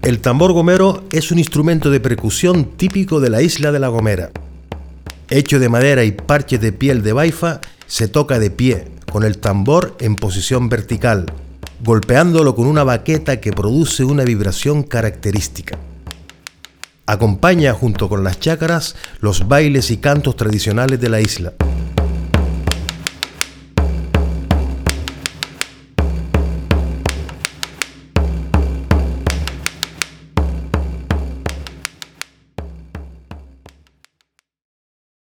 El tambor gomero es un instrumento de percusión típico de la isla de La Gomera. Hecho de madera y parches de piel de baifa, se toca de pie, con el tambor en posición vertical, golpeándolo con una baqueta que produce una vibración característica. Acompaña junto con las chácaras los bailes y cantos tradicionales de la isla.